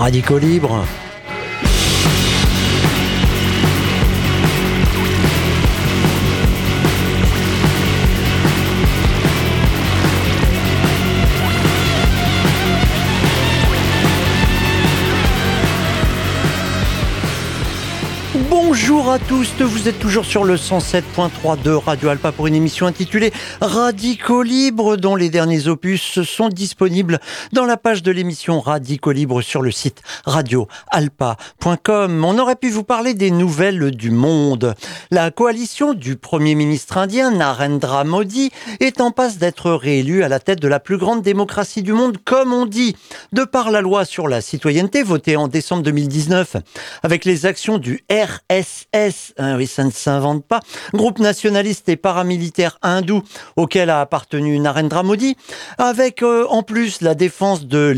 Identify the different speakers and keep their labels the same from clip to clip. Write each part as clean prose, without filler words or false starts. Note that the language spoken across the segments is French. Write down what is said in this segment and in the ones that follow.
Speaker 1: Radicaux Libre. Bonjour à tous, vous êtes toujours sur le 107.3 de Radio Alpa pour une émission intitulée Radicaux Libre, dont les derniers opus sont disponibles dans la page de l'émission Radicaux Libre sur le site radioalpa.com. On aurait pu vous parler des nouvelles du monde. La coalition du Premier ministre indien Narendra Modi est en passe d'être réélu à la tête de la plus grande démocratie du monde, comme on dit, de par la loi sur la citoyenneté votée en décembre 2019, avec les actions du RSS, oui, ça ne s'invente pas, groupe nationaliste et paramilitaire hindou auquel a appartenu Narendra Modi, avec en plus la défense de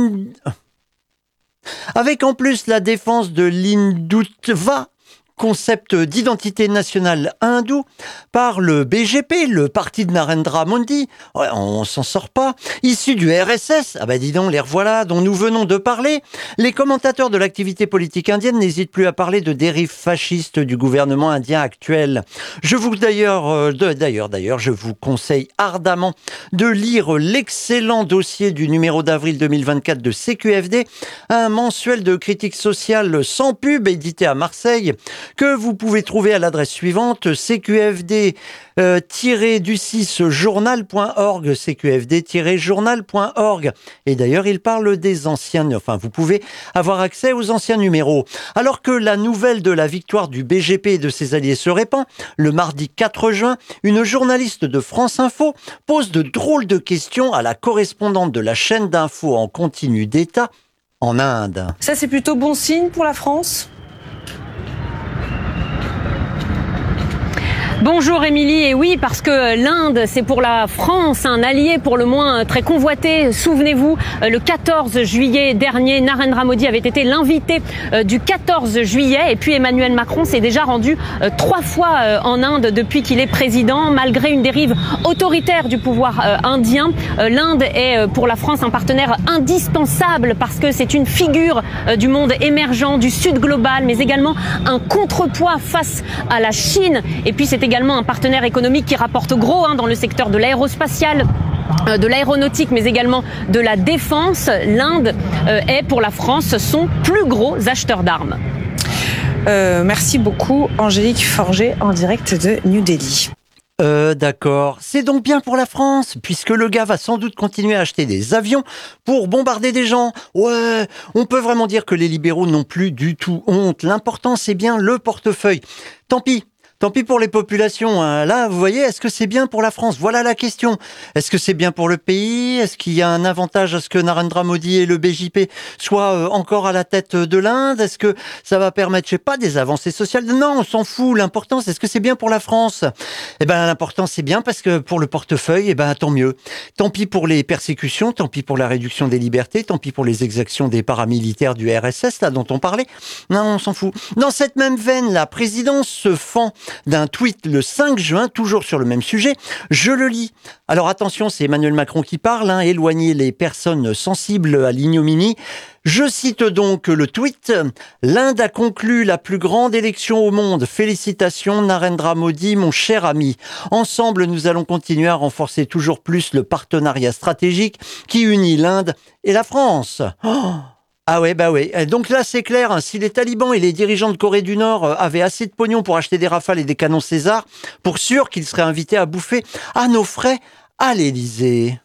Speaker 1: l'Hindutva, concept d'identité nationale hindoue, par le BGP, le parti de Narendra Modi, ouais, on s'en sort pas, issu du RSS, ah bah dis donc, les revoilà, dont nous venons de parler. Les commentateurs de l'activité politique indienne n'hésitent plus à parler de dérives fascistes du gouvernement indien actuel. Je vous je vous conseille ardemment de lire l'excellent dossier du numéro d'avril 2024 de CQFD, un mensuel de critique sociale sans pub édité à Marseille, que vous pouvez trouver à l'adresse suivante, cqfd-journal.org, cqfd-journal.org. Et d'ailleurs, il parle des anciens, vous pouvez avoir accès aux anciens numéros. Alors que la nouvelle de la victoire du BGP et de ses alliés se répand, le mardi 4 juin, une journaliste de France Info pose de drôles de questions à la correspondante de la chaîne d'infos en continu d'État en Inde.
Speaker 2: Ça, c'est plutôt bon signe pour la France ?
Speaker 3: Bonjour Émilie, et oui, parce que l'Inde, c'est pour la France un allié pour le moins très convoité. Souvenez-vous, le 14 juillet dernier, Narendra Modi avait été l'invité du 14 juillet, et puis Emmanuel Macron s'est déjà rendu 3 fois en Inde depuis qu'il est président. Malgré une dérive autoritaire du pouvoir indien, l'Inde est pour la France un partenaire indispensable parce que c'est une figure du monde émergent, du Sud global, mais également un contrepoids face à la Chine. Et puis c'est également un partenaire économique qui rapporte gros dans le secteur de l'aérospatial, de l'aéronautique, mais également de la défense. L'Inde est pour la France son plus gros acheteur d'armes.
Speaker 2: Merci beaucoup, Angélique Forget, en direct de New Delhi.
Speaker 1: D'accord. C'est donc bien pour la France, puisque le gars va sans doute continuer à acheter des avions pour bombarder des gens. Ouais, on peut vraiment dire que les libéraux n'ont plus du tout honte. L'important, c'est bien le portefeuille. Tant pis pour les populations. Là, vous voyez, est-ce que c'est bien pour la France ? Voilà la question. Est-ce que c'est bien pour le pays ? Est-ce qu'il y a un avantage à ce que Narendra Modi et le BJP soient encore à la tête de l'Inde ? Est-ce que ça va permettre, des avancées sociales ? Non, on s'en fout. L'important, c'est est-ce que c'est bien pour la France ? L'important, c'est bien parce que pour le portefeuille, tant mieux. Tant pis pour les persécutions, tant pis pour la réduction des libertés, tant pis pour les exactions des paramilitaires du RSS, là, dont on parlait. Non, on s'en fout. Dans cette même veine, la présidence se fend d'un tweet le 5 juin, toujours sur le même sujet. Je le lis. Alors attention, c'est Emmanuel Macron qui parle, éloigner les personnes sensibles à l'ignominie. Je cite donc le tweet. L'Inde a conclu la plus grande élection au monde. Félicitations Narendra Modi, mon cher ami. Ensemble, nous allons continuer à renforcer toujours plus le partenariat stratégique qui unit l'Inde et la France. Ah ouais, donc là, c'est clair, si les talibans et les dirigeants de Corée du Nord avaient assez de pognon pour acheter des Rafales et des canons César, pour sûr qu'ils seraient invités à bouffer à nos frais à l'Élysée.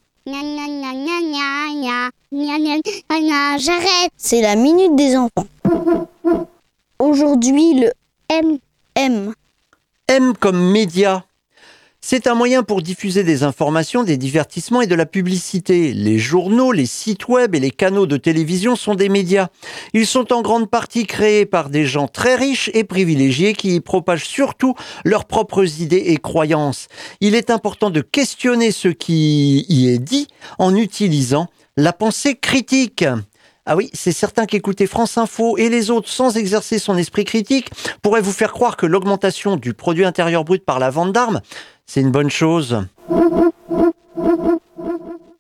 Speaker 4: J'arrête. C'est la minute des enfants. Aujourd'hui, le M.
Speaker 1: M comme média. C'est un moyen pour diffuser des informations, des divertissements et de la publicité. Les journaux, les sites web et les canaux de télévision sont des médias. Ils sont en grande partie créés par des gens très riches et privilégiés qui y propagent surtout leurs propres idées et croyances. Il est important de questionner ce qui y est dit en utilisant la pensée critique. Ah oui, c'est certain qu'écouter France Info et les autres sans exercer son esprit critique pourrait vous faire croire que l'augmentation du produit intérieur brut par la vente d'armes, c'est une bonne chose.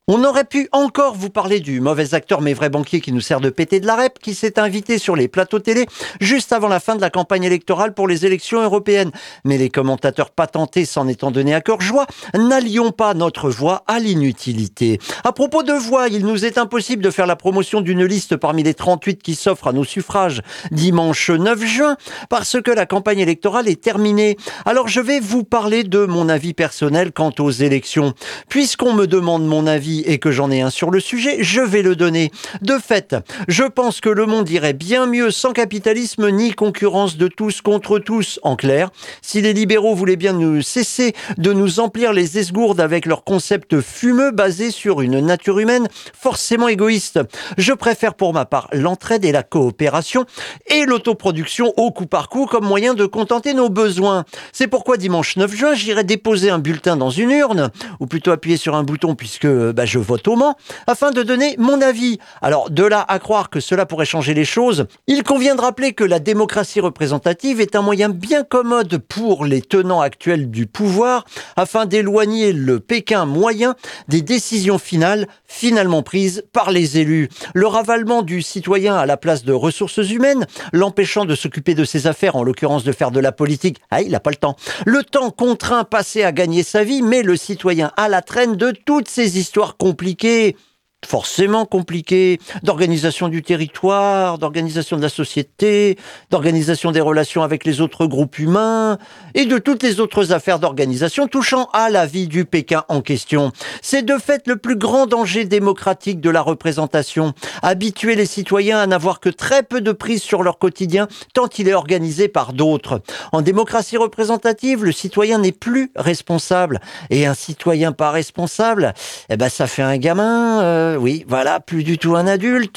Speaker 1: On aurait pu encore vous parler du mauvais acteur mais vrai banquier qui nous sert de péter de la rep, qui s'est invité sur les plateaux télé juste avant la fin de la campagne électorale pour les élections européennes. Mais les commentateurs patentés s'en étant donné à cœur joie, n'allions pas notre voix à l'inutilité. À propos de voix, il nous est impossible de faire la promotion d'une liste parmi les 38 qui s'offrent à nos suffrages dimanche 9 juin parce que la campagne électorale est terminée. Alors je vais vous parler de mon avis personnel quant aux élections. Puisqu'on me demande mon avis et que j'en ai un sur le sujet, je vais le donner. De fait, je pense que le monde irait bien mieux sans capitalisme ni concurrence de tous contre tous. En clair, si les libéraux voulaient bien nous cesser de nous emplir les esgourdes avec leurs concepts fumeux basés sur une nature humaine forcément égoïste. Je préfère pour ma part l'entraide et la coopération et l'autoproduction au coup par coup comme moyen de contenter nos besoins. C'est pourquoi dimanche 9 juin, j'irai déposer un bulletin dans une urne, ou plutôt appuyer sur un bouton puisque je vote au Mans, afin de donner mon avis. Alors, de là à croire que cela pourrait changer les choses, il convient de rappeler que la démocratie représentative est un moyen bien commode pour les tenants actuels du pouvoir, afin d'éloigner le Pékin moyen des décisions finales finalement prises par les élus. Le ravalement du citoyen à la place de ressources humaines, l'empêchant de s'occuper de ses affaires, en l'occurrence de faire de la politique, il n'a pas le temps. Le temps contraint passé à gagner sa vie, met le citoyen à la traîne de toutes ces histoires compliquées, forcément compliquées, d'organisation du territoire, d'organisation de la société, d'organisation des relations avec les autres groupes humains et de toutes les autres affaires d'organisation touchant à la vie du Pékin en question. C'est de fait le plus grand danger démocratique de la représentation. Habituer les citoyens à n'avoir que très peu de prise sur leur quotidien tant il est organisé par d'autres. En démocratie représentative, le citoyen n'est plus responsable. Et un citoyen pas responsable, ça fait un gamin, oui, voilà, plus du tout un adulte.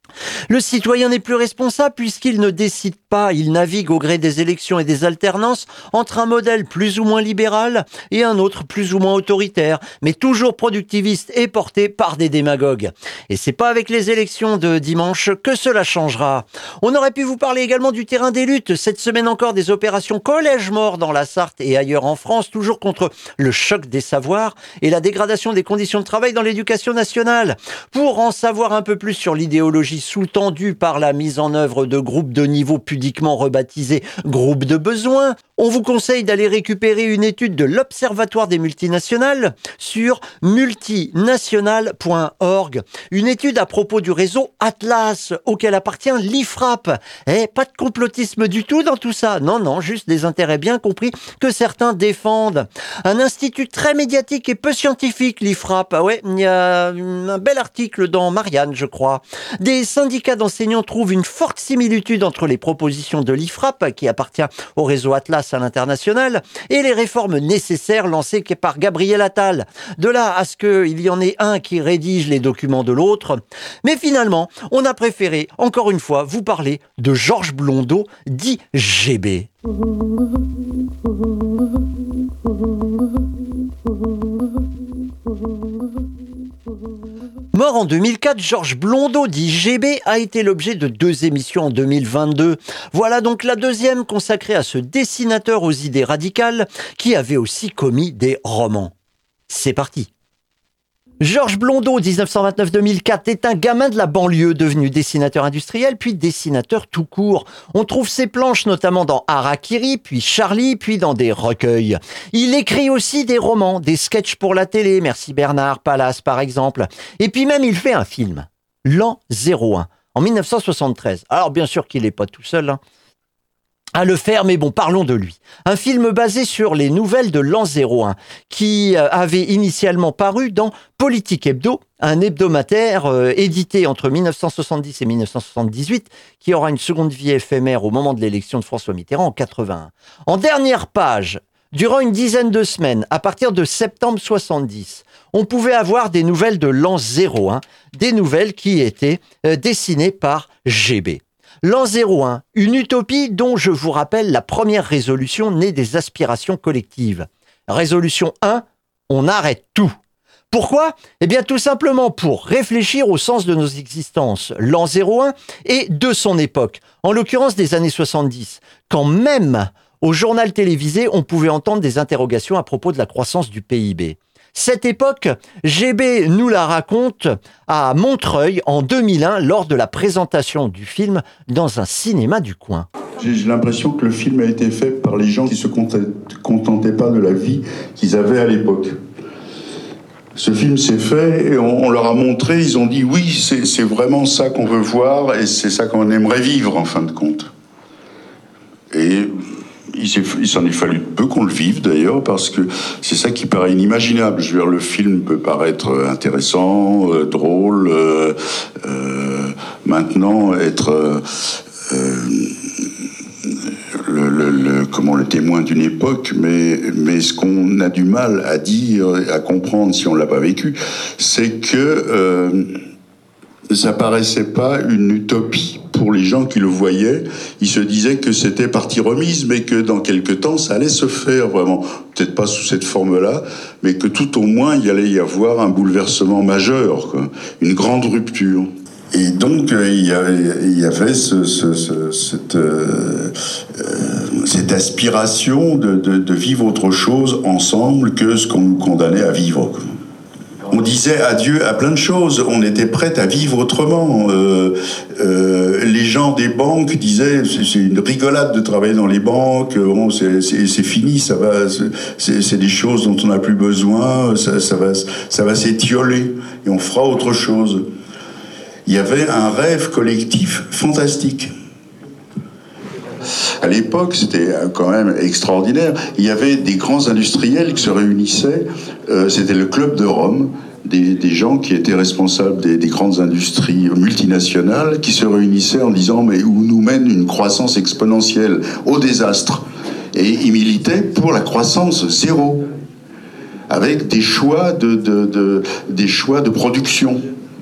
Speaker 1: Le citoyen n'est plus responsable puisqu'il ne décide pas, il navigue au gré des élections et des alternances entre un modèle plus ou moins libéral et un autre plus ou moins autoritaire, mais toujours productiviste et porté par des démagogues. Et c'est pas avec les élections de dimanche que cela changera. On aurait pu vous parler également du terrain des luttes. Cette semaine encore, des opérations collège-mort dans la Sarthe et ailleurs en France, toujours contre le choc des savoirs et la dégradation des conditions de travail dans l'éducation nationale. Pour en savoir un peu plus sur l'idéologie sous-tendu par la mise en œuvre de groupes de niveau pudiquement rebaptisés groupes de besoin, on vous conseille d'aller récupérer une étude de l'Observatoire des multinationales sur multinational.org. Une étude à propos du réseau Atlas auquel appartient l'IFRAP. Pas de complotisme du tout dans tout ça. Non, juste des intérêts bien compris que certains défendent. Un institut très médiatique et peu scientifique, l'IFRAP. Il y a un bel article dans Marianne, je crois. Des syndicats d'enseignants trouvent une forte similitude entre les propositions de l'IFRAP, qui appartient au réseau Atlas à l'international, et les réformes nécessaires lancées par Gabriel Attal. De là à ce qu'il y en ait un qui rédige les documents de l'autre. Mais finalement, on a préféré, encore une fois, vous parler de Georges Blondeau, dit GB. Mort en 2004, Georges Blondeau, dit GB, a été l'objet de 2 émissions en 2022. Voilà donc la deuxième consacrée à ce dessinateur aux idées radicales qui avait aussi commis des romans. C'est parti. Georges Blondeau, 1929-2004, est un gamin de la banlieue devenu dessinateur industriel, puis dessinateur tout court. On trouve ses planches notamment dans Harakiri, puis Charlie, puis dans des recueils. Il écrit aussi des romans, des sketchs pour la télé, Merci Bernard, Palace par exemple. Et puis même il fait un film, L'an 01, en 1973. Alors bien sûr qu'il n'est pas tout seul, à le faire, mais bon, parlons de lui. Un film basé sur les nouvelles de l'an 01, qui avait initialement paru dans Politique Hebdo, un hebdomadaire édité entre 1970 et 1978, qui aura une seconde vie éphémère au moment de l'élection de François Mitterrand en 81. En dernière page, durant une dizaine de semaines, à partir de septembre 70, on pouvait avoir des nouvelles de l'an 01, des nouvelles qui étaient dessinées par GB. L'an 01, une utopie dont je vous rappelle la première résolution née des aspirations collectives. Résolution 1, on arrête tout. Pourquoi ? Tout simplement pour réfléchir au sens de nos existences, l'an 01 et de son époque, en l'occurrence des années 70, quand même au journal télévisé, on pouvait entendre des interrogations à propos de la croissance du PIB. Cette époque, GB nous la raconte à Montreuil en 2001 lors de la présentation du film dans un cinéma du coin.
Speaker 5: J'ai l'impression que le film a été fait par les gens qui ne se contentaient pas de la vie qu'ils avaient à l'époque. Ce film s'est fait et on leur a montré, ils ont dit oui, c'est vraiment ça qu'on veut voir et c'est ça qu'on aimerait vivre en fin de compte. Et il s'en est fallu peu qu'on le vive d'ailleurs, parce que c'est ça qui paraît inimaginable. Je veux dire, le film peut paraître intéressant, drôle, maintenant être le témoin d'une époque, mais ce qu'on a du mal à dire, à comprendre si on l'a pas vécu, c'est que ça paraissait pas une utopie pour les gens qui le voyaient. Ils se disaient que c'était partie remise, mais que dans quelques temps, ça allait se faire vraiment. Peut-être pas sous cette forme-là, mais que tout au moins, il allait y avoir un bouleversement majeur, quoi. Une grande rupture. Et donc, il y avait cette aspiration de vivre autre chose ensemble que ce qu'on nous condamnait à vivre, quoi. On disait adieu à plein de choses. On était prêts à vivre autrement. Les gens des banques disaient c'est une rigolade de travailler dans les banques. Bon, c'est fini, ça va. C'est des choses dont on n'a plus besoin. Ça va s'étioler et on fera autre chose. Il y avait un rêve collectif fantastique. À l'époque, c'était quand même extraordinaire. Il y avait des grands industriels qui se réunissaient. C'était le Club de Rome, des gens qui étaient responsables des grandes industries multinationales, qui se réunissaient en disant mais où nous mène une croissance exponentielle, au désastre. Et ils militaient pour la croissance zéro, avec des choix de production.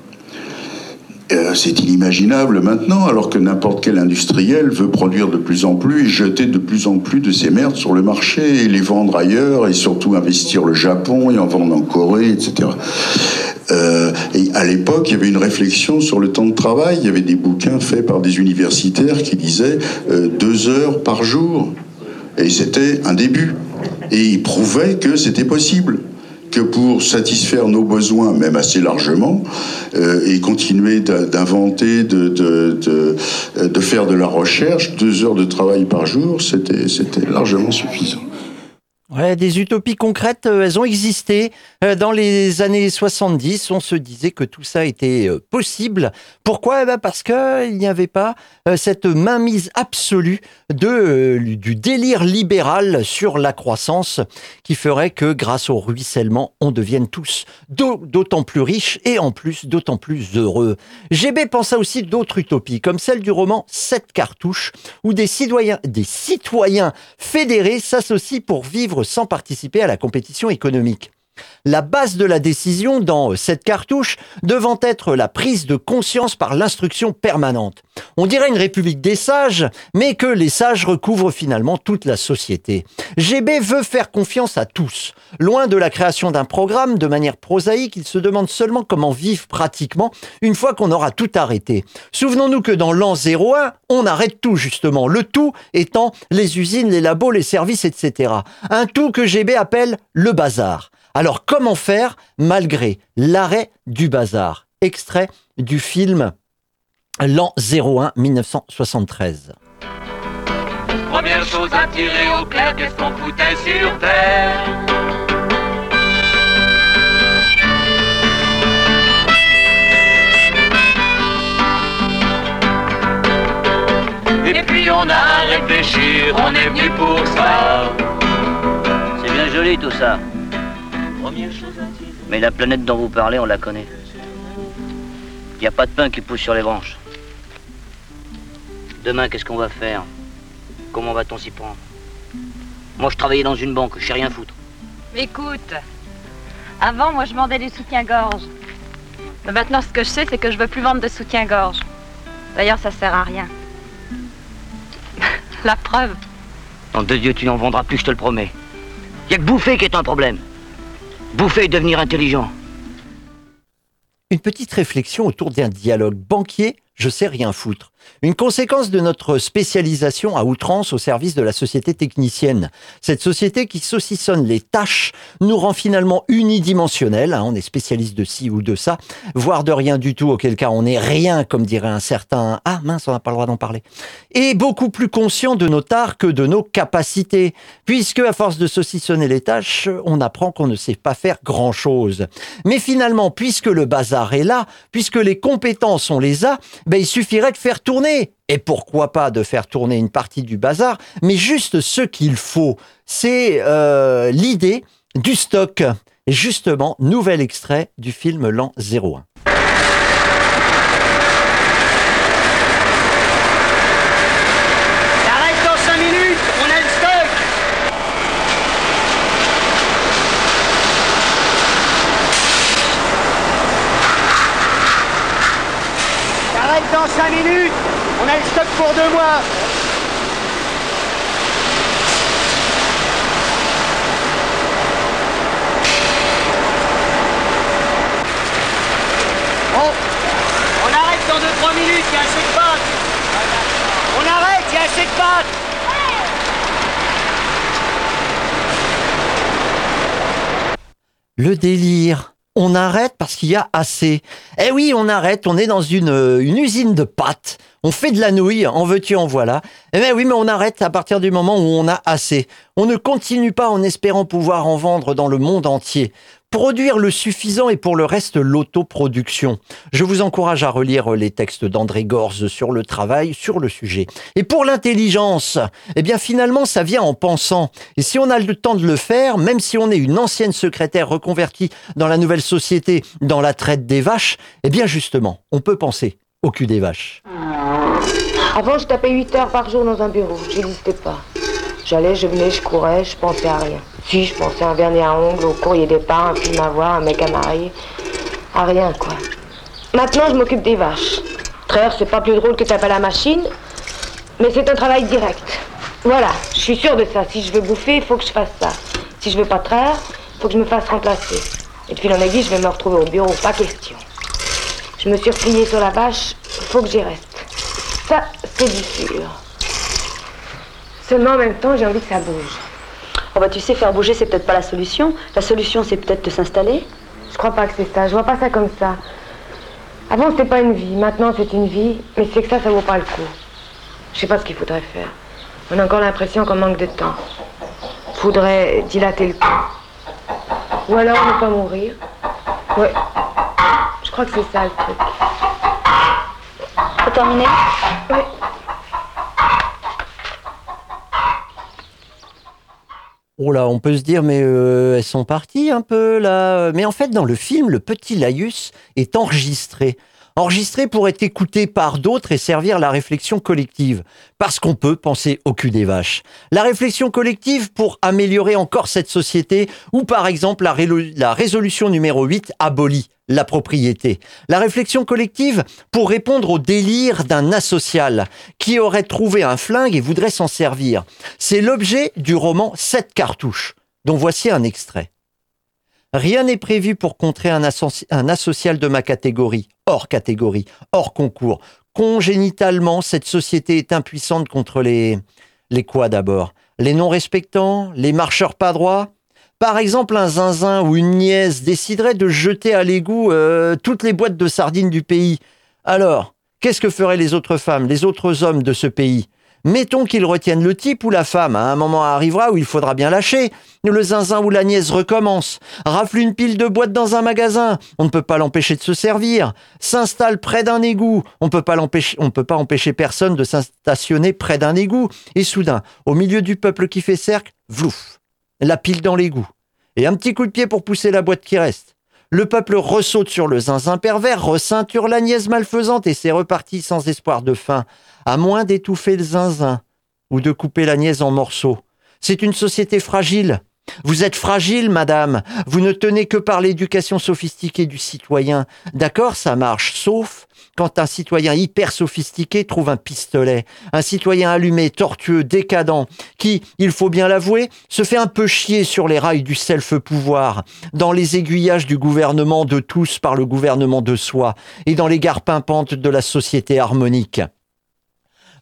Speaker 5: C'est inimaginable maintenant, alors que n'importe quel industriel veut produire de plus en plus et jeter de plus en plus de ces merdes sur le marché et les vendre ailleurs et surtout investir le Japon et en vendre en Corée, etc. Et à l'époque, il y avait une réflexion sur le temps de travail. Il y avait des bouquins faits par des universitaires qui disaient 2 heures par jour. Et c'était un début. Et ils prouvaient que c'était possible. Que pour satisfaire nos besoins, même assez largement, et continuer d'inventer, de faire de la recherche, 2 heures de travail par jour, c'était largement suffisant.
Speaker 1: Ouais, des utopies concrètes, elles ont existé. Dans les années 70, on se disait que tout ça était possible. Pourquoi ? Eh ben parce qu'il n'y avait pas cette mainmise absolue du délire libéral sur la croissance qui ferait que grâce au ruissellement, on devienne tous d'autant plus riches et en plus d'autant plus heureux. GB pensa aussi d'autres utopies, comme celle du roman 7 cartouches, où des citoyens fédérés s'associent pour vivre sans participer à la compétition économique. La base de la décision dans cette cartouche devant être la prise de conscience par l'instruction permanente. On dirait une république des sages, mais que les sages recouvrent finalement toute la société. GB veut faire confiance à tous. Loin de la création d'un programme de manière prosaïque, il se demande seulement comment vivre pratiquement une fois qu'on aura tout arrêté. Souvenons-nous que dans l'an 01, on arrête tout justement. Le tout étant les usines, les labos, les services, etc. Un tout que GB appelle le bazar. Alors, comment faire malgré l'arrêt du bazar ? Extrait du film L'an 01, 1973.
Speaker 6: Première chose à tirer au clair, qu'est-ce qu'on foutait sur terre ? Et puis on a à réfléchir, on est venu pour ça.
Speaker 7: C'est bien joli tout ça.
Speaker 6: Première chose à tirer.
Speaker 7: Mais la planète dont vous parlez, on la connaît. Il n'y a pas de pain qui pousse sur les branches. Demain, qu'est-ce qu'on va faire ? Comment va-t-on s'y prendre ? Moi, je travaillais dans une banque, je sais rien foutre.
Speaker 8: Écoute, avant, moi, je vendais des soutiens-gorge. Mais maintenant, ce que je sais, c'est que je veux plus vendre de soutien-gorge. D'ailleurs, ça sert à rien. La preuve.
Speaker 7: Nom de Dieu, tu n'en vendras plus, je te le promets. Il n'y a que bouffer qui est un problème. Bouffer et devenir intelligent.
Speaker 1: Une petite réflexion autour d'un dialogue banquier, je sais rien foutre. Une conséquence de notre spécialisation à outrance au service de la société technicienne. Cette société qui saucissonne les tâches nous rend finalement unidimensionnels. On est spécialiste de ci ou de ça, voire de rien du tout, auquel cas on n'est rien, comme dirait un certain « Ah mince, on n'a pas le droit d'en parler ». Et beaucoup plus conscient de nos tares que de nos capacités, puisque à force de saucissonner les tâches, on apprend qu'on ne sait pas faire grand-chose. Mais finalement, puisque le bazar est là, puisque les compétences on les a, il suffirait de faire tourner. Et pourquoi pas de faire tourner une partie du bazar, mais juste ce qu'il faut. C'est l'idée du stock. Et justement, nouvel extrait du film L'an 01.
Speaker 6: T'arrêtes dans 5 minutes, on a le stock. T'arrêtes dans 5 minutes, on a le stock pour 2 mois. Bon, on arrête dans 2-3 minutes, il y a assez de pâtes. On arrête, il y a assez de pâtes.
Speaker 1: Le délire. On arrête parce qu'il y a assez. Eh oui, on arrête, on est dans une usine de pâtes. On fait de la nouille, en veux-tu, en voilà. Eh bien oui, mais on arrête à partir du moment où on a assez. On ne continue pas en espérant pouvoir en vendre dans le monde entier. Produire le suffisant et pour le reste l'autoproduction. Je vous encourage à relire les textes d'André Gorz sur le travail, sur le sujet. Et pour l'intelligence, eh bien finalement ça vient en pensant. Et si on a le temps de le faire, même si on est une ancienne secrétaire reconvertie dans la nouvelle société, dans la traite des vaches, eh bien justement, on peut penser au cul des vaches.
Speaker 9: Avant, je tapais 8 heures par jour dans un bureau. J'existais pas. J'allais, je venais, je courais, je pensais à rien. Si, je pensais à un vernis à ongles, au courrier départ, un film à voir, un mec à marier. À rien, quoi. Maintenant, je m'occupe des vaches. Traire, c'est pas plus drôle que taper à la machine, mais c'est un travail direct. Voilà, je suis sûre de ça. Si je veux bouffer, il faut que je fasse ça. Si je veux pas traire, il faut que je me fasse remplacer. Et de fil en aiguille, je vais me retrouver au bureau, pas question. Je me suis repliée sur la vache, il faut que j'y reste. Ça, c'est du sûr. Seulement, en même temps, j'ai envie que ça bouge.
Speaker 10: Oh bah tu sais, faire bouger, c'est peut-être pas la solution. La solution, c'est peut-être de s'installer.
Speaker 9: Je crois pas que c'est ça, je vois pas ça comme ça. Avant, c'était pas une vie, maintenant c'est une vie, mais c'est que ça vaut pas le coup. Je sais pas ce qu'il faudrait faire. On a encore l'impression qu'on manque de temps. Faudrait dilater le temps. Ou alors ne pas mourir. Ouais. Je crois que c'est ça le truc.
Speaker 10: T'as terminé?
Speaker 9: Ouais.
Speaker 1: Oh là, on peut se dire, mais elles sont parties un peu là. Mais en fait, dans le film, le petit laïus est enregistré. Enregistré pour être écouté par d'autres et servir la réflexion collective. Parce qu'on peut penser au cul des vaches. La réflexion collective pour améliorer encore cette société, ou par exemple la résolution numéro 8 abolit la propriété. La réflexion collective pour répondre au délire d'un asocial qui aurait trouvé un flingue et voudrait s'en servir. C'est l'objet du roman 7 cartouches, dont voici un extrait. Rien n'est prévu pour contrer un asocial de ma catégorie, hors concours. Congénitalement, cette société est impuissante contre les quoi d'abord? Les non-respectants? Les marcheurs pas droits? Par exemple, un zinzin ou une nièce déciderait de jeter à l'égout toutes les boîtes de sardines du pays. Alors, qu'est-ce que feraient les autres femmes, les autres hommes de ce pays? Mettons qu'ils retiennent le type ou la femme. Un moment arrivera où il faudra bien lâcher. Le zinzin ou la nièce recommence. Rafle une pile de boîtes dans un magasin. On ne peut pas l'empêcher de se servir. S'installe près d'un égout. On peut pas empêcher personne de s'stationner près d'un égout. Et soudain, au milieu du peuple qui fait cercle, vlouf, la pile dans l'égout. Et un petit coup de pied pour pousser la boîte qui reste. Le peuple ressaute sur le zinzin pervers, receinture la nièce malfaisante et c'est reparti sans espoir de fin, à moins d'étouffer le zinzin ou de couper la nièce en morceaux. C'est une société fragile. Vous êtes fragile, madame. Vous ne tenez que par l'éducation sophistiquée du citoyen. D'accord, ça marche, sauf quand un citoyen hyper sophistiqué trouve un pistolet. Un citoyen allumé, tortueux, décadent, qui, il faut bien l'avouer, se fait un peu chier sur les rails du self-pouvoir, dans les aiguillages du gouvernement de tous par le gouvernement de soi, et dans les gares pimpantes de la société harmonique.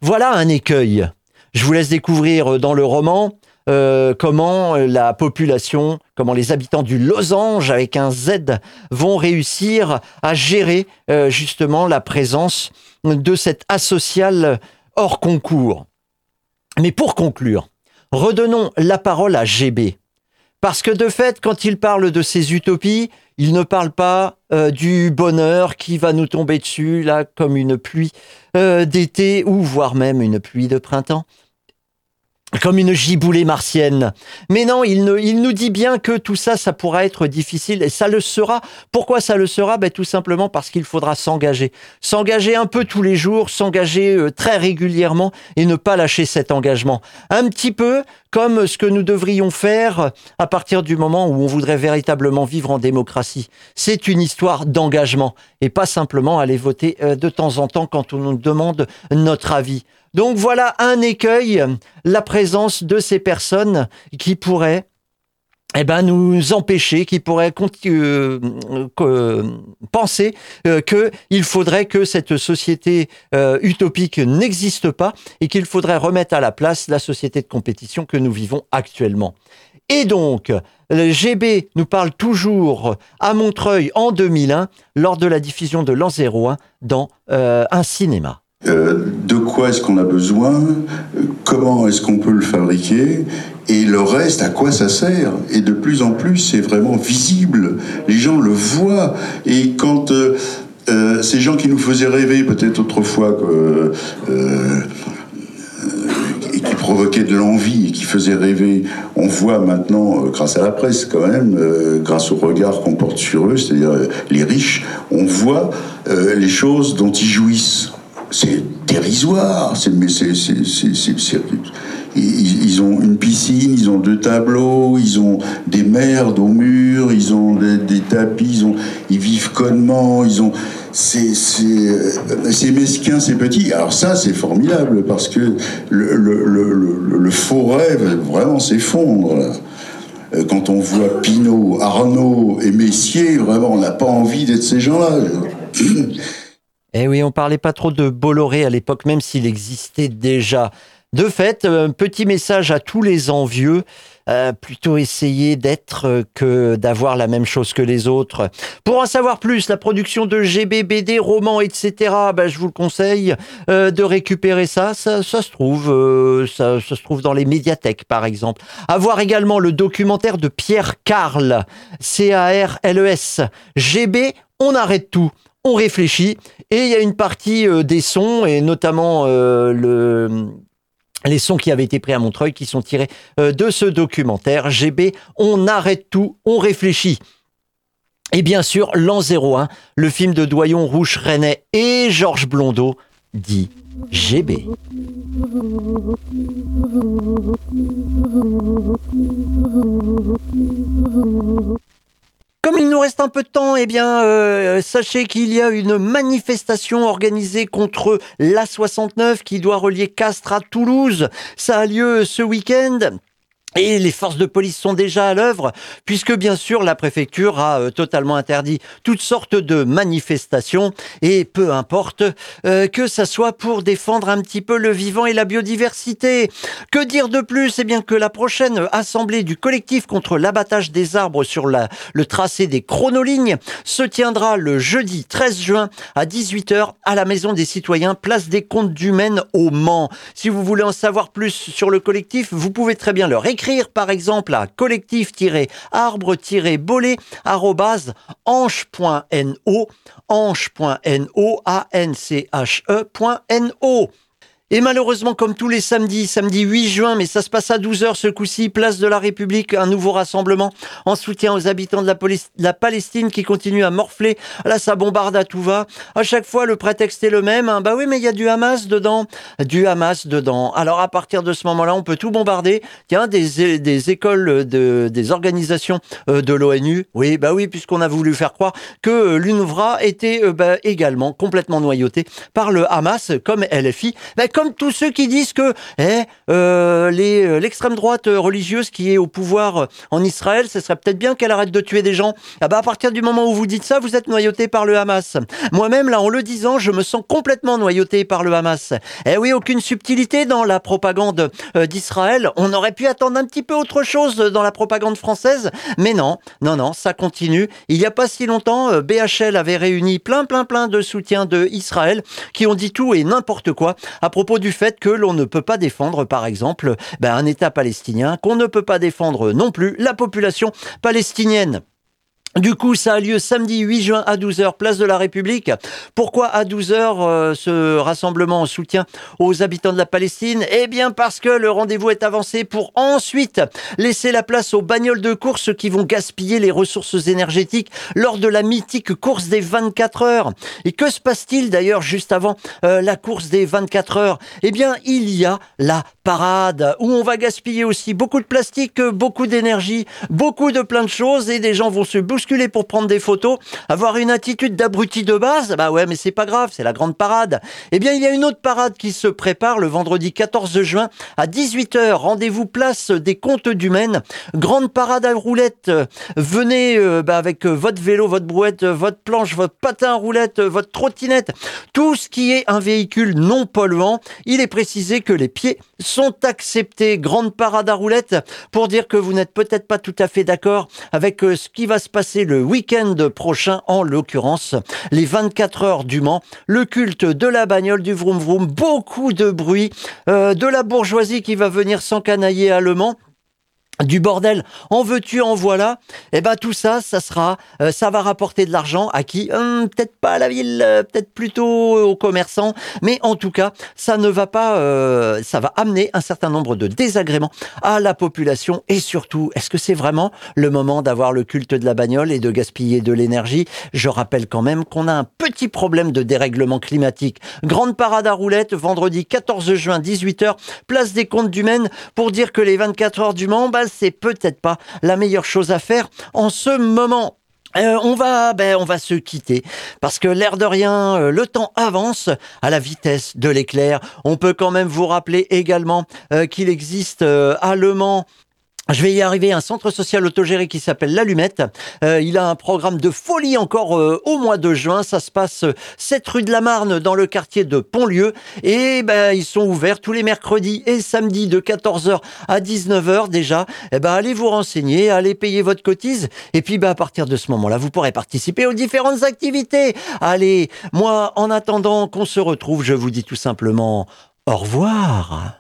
Speaker 1: Voilà un écueil. Je vous laisse découvrir dans le roman comment la population, comment les habitants du Losange, avec un Z, vont réussir à gérer justement la présence de cette asociale hors concours. Mais pour conclure, redonnons la parole à GB. Parce que de fait, quand il parle de ces utopies, il ne parle pas du bonheur qui va nous tomber dessus, là, comme une pluie d'été, ou voire même une pluie de printemps. Comme une giboulée martienne. Mais non, il nous dit bien que tout ça, ça pourra être difficile, et ça le sera. Pourquoi ça le sera ? Tout simplement parce qu'il faudra s'engager. S'engager un peu tous les jours, s'engager très régulièrement, et ne pas lâcher cet engagement. Un petit peu comme ce que nous devrions faire à partir du moment où on voudrait véritablement vivre en démocratie. C'est une histoire d'engagement, et pas simplement aller voter de temps en temps quand on nous demande notre avis. Donc voilà un écueil, la présence de ces personnes qui pourraient nous empêcher, qui pourraient penser qu'il faudrait que cette société utopique n'existe pas et qu'il faudrait remettre à la place la société de compétition que nous vivons actuellement. Et donc, GB nous parle toujours à Montreuil en 2001 lors de la diffusion de l'an 01 dans un cinéma.
Speaker 5: De quoi est-ce qu'on a besoin, comment est-ce qu'on peut le fabriquer, et le reste, à quoi ça sert. Et de plus en plus, c'est vraiment visible, les gens le voient, et quand ces gens qui nous faisaient rêver peut-être autrefois, et qui provoquaient de l'envie, et qui faisaient rêver, on voit maintenant, grâce à la presse quand même, grâce au regard qu'on porte sur eux, c'est-à-dire les riches, on voit les choses dont ils jouissent. C'est dérisoire. Ils ont une piscine, ils ont 2 tableaux, ils ont des merdes au mur, ils ont des tapis, ils vivent connement, c'est mesquin, c'est petit. Alors ça, c'est formidable parce que le faux rêve vraiment s'effondre là. Quand on voit Pinault, Arnaud et Messier, vraiment, on n'a pas envie d'être ces gens-là.
Speaker 1: Eh oui, on parlait pas trop de Bolloré à l'époque, même s'il existait déjà. De fait, petit message à tous les envieux, plutôt essayer d'être que d'avoir la même chose que les autres. Pour en savoir plus, la production de GB, BD, romans, etc., je vous le conseille de récupérer ça se trouve, ça se trouve dans les médiathèques, par exemple. À voir également le documentaire de Pierre Carles, C-A-R-L-E-S. GB, on arrête tout. On réfléchit, et il y a une partie des sons, et notamment les sons qui avaient été pris à Montreuil, qui sont tirés de ce documentaire. GB, on arrête tout, on réfléchit. Et bien sûr, l'an 01, le film de Doyon, Rouche, Renet et Georges Blondeau, dit GB. Comme il nous reste un peu de temps, sachez qu'il y a une manifestation organisée contre l'A69 qui doit relier Castres à Toulouse. Ça a lieu ce week-end. Et les forces de police sont déjà à l'œuvre, puisque bien sûr la préfecture a totalement interdit toutes sortes de manifestations, et peu importe que ça soit pour défendre un petit peu le vivant et la biodiversité. Que dire de plus ? Eh bien que la prochaine assemblée du collectif contre l'abattage des arbres sur le tracé des chronolignes se tiendra le jeudi 13 juin à 18h à la Maison des Citoyens, place des Comptes du Maine au Mans. Si vous voulez en savoir plus sur le collectif, vous pouvez très bien leur écrire par exemple à collectif-arbre-bolé@anche.no, anche.no. Et malheureusement, comme tous les samedi 8 juin, mais ça se passe à 12h ce coup-ci, place de la République, un nouveau rassemblement en soutien aux habitants de la Palestine qui continuent à morfler. Là, ça bombarde à tout va. À chaque fois, le prétexte est le même. Oui, mais il y a du Hamas dedans. Alors, à partir de ce moment-là, on peut tout bombarder. Tiens, des écoles, des organisations de l'ONU. Oui, puisqu'on a voulu faire croire que l'UNRWA était également complètement noyautée par le Hamas, comme LFI. Comme comme tous ceux qui disent que l'extrême droite religieuse qui est au pouvoir en Israël, ce serait peut-être bien qu'elle arrête de tuer des gens. Ah bah à partir du moment où vous dites ça, vous êtes noyauté par le Hamas. Moi-même, là, en le disant, je me sens complètement noyauté par le Hamas. Eh oui, aucune subtilité dans la propagande d'Israël. On aurait pu attendre un petit peu autre chose dans la propagande française, mais non, ça continue. Il n'y a pas si longtemps, BHL avait réuni plein de soutiens de Israël qui ont dit tout et n'importe quoi à propos du fait que l'on ne peut pas défendre, par exemple, un État palestinien, qu'on ne peut pas défendre non plus la population palestinienne. Du coup, ça a lieu samedi 8 juin à 12h, place de la République. Pourquoi à 12h ce rassemblement en soutien aux habitants de la Palestine ? Eh bien parce que le rendez-vous est avancé pour ensuite laisser la place aux bagnoles de course qui vont gaspiller les ressources énergétiques lors de la mythique course des 24 heures. Et que se passe-t-il d'ailleurs juste avant la course des 24 heures ? Eh bien, il y a la parade où on va gaspiller aussi beaucoup de plastique, beaucoup d'énergie, beaucoup de plein de choses et des gens vont se bousculer pour prendre des photos, avoir une attitude d'abruti de base, bah ouais, mais c'est pas grave, c'est la grande parade. Eh bien, il y a une autre parade qui se prépare le vendredi 14 juin à 18h. Rendez-vous place des Comptes du Maine. Grande parade à roulettes. Venez avec votre vélo, votre brouette, votre planche, votre patin à roulettes, votre trottinette, tout ce qui est un véhicule non polluant. Il est précisé que les pieds sont acceptés. Grande parade à roulettes pour dire que vous n'êtes peut-être pas tout à fait d'accord avec ce qui va se passer le week-end prochain, en l'occurrence les 24 heures du Mans, le culte de la bagnole, du vroom vroom, beaucoup de bruit, de la bourgeoisie qui va venir s'encanailler à Le Mans. Du bordel, en veux-tu, en voilà. Et tout ça, ça va rapporter de l'argent à qui ? Peut-être pas à la ville, peut-être plutôt aux commerçants, mais en tout cas, ça ne va pas, ça va amener un certain nombre de désagréments à la population. Et surtout, est-ce que c'est vraiment le moment d'avoir le culte de la bagnole et de gaspiller de l'énergie ? Je rappelle quand même qu'on a un petit problème de dérèglement climatique. Grande parade à roulettes, vendredi 14 juin, 18h, place des Comptes du Maine, pour dire que les 24 heures du Mans, c'est peut-être pas la meilleure chose à faire en ce moment. On va se quitter parce que l'air de rien, le temps avance à la vitesse de l'éclair. On peut quand même vous rappeler également qu'il existe à Le Mans, je vais y arriver, un centre social autogéré qui s'appelle l'Allumette. Il a un programme de folie encore au mois de juin. Ça se passe 7 rue de la Marne dans le quartier de Pontlieu. Et ils sont ouverts tous les mercredis et samedis de 14h à 19h déjà. Allez vous renseigner, allez payer votre cotise. Et puis à partir de ce moment-là, vous pourrez participer aux différentes activités. Allez, moi en attendant qu'on se retrouve, je vous dis tout simplement au revoir.